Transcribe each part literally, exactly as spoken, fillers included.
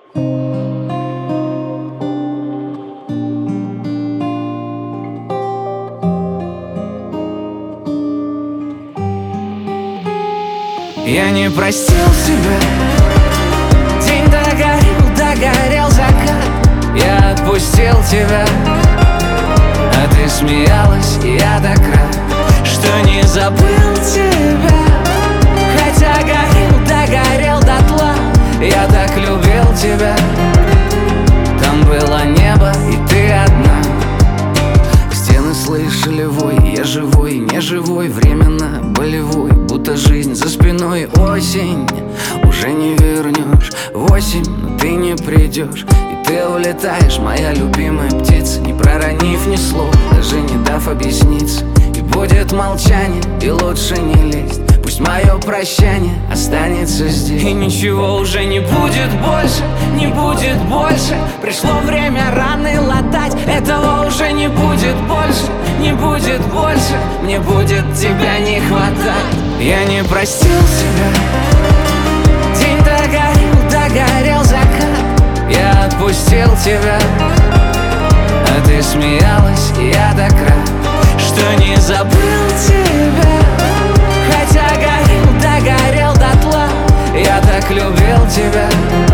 Я не простил себя. День догорел, догорел закат. Я отпустил тебя, а ты смеялась, и я так рад, что не забыл тебя. Хотя горел, догорел дотла. Я так любил тебя. Там было небо, и ты одна. Стены слышали вой. Я живой, не живой, временно болевой, будто жизнь за спиной. Осень уже не вернешь. Восемь, но ты не придешь. И ты улетаешь, моя любимая птица, не проронив ни слова, даже не дав объясниться. И будет молчание, и лучше не лезть. Пусть мое прощание останется здесь. И ничего уже не будет больше, не будет больше. Пришло время раны латать. Этого уже не будет больше, не будет больше. Мне будет тебя не хватать. Я не простил себя. День догорел, догорел закат. Я отпустил тебя, а ты смеялась, и я так рад, что не забыл тебя. Хотя горел, догорел дотла. Я так любил тебя.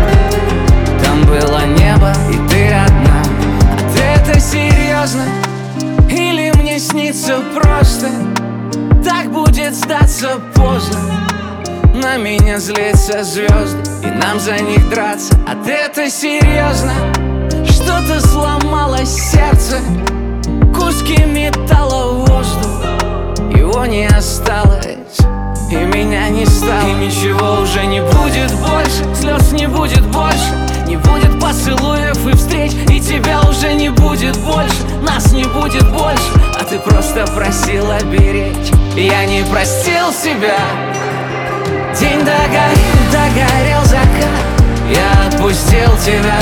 Там было небо, и ты одна. А ты это серьезно? Или мне снится просто? Так будет сдаться поздно. На меня злятся звезды, и нам за них драться. А ты это серьезно? Что-то сломалось сердце, куски металла в воздух. Его не осталось, и меня не стало. И ничего уже не будет больше, слез не будет больше, не будет поцелуев и встреч. И тебя уже не будет больше, нас не будет больше. А ты просто просила беречь. Я не простил себя. День догорел, догорел закат. Я отпустил тебя,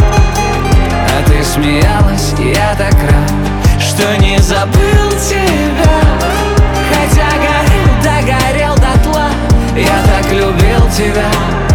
а ты смеялась, и я так рад, что не забыл тебя. Хотя горел, догорел дотла. Я так любил тебя.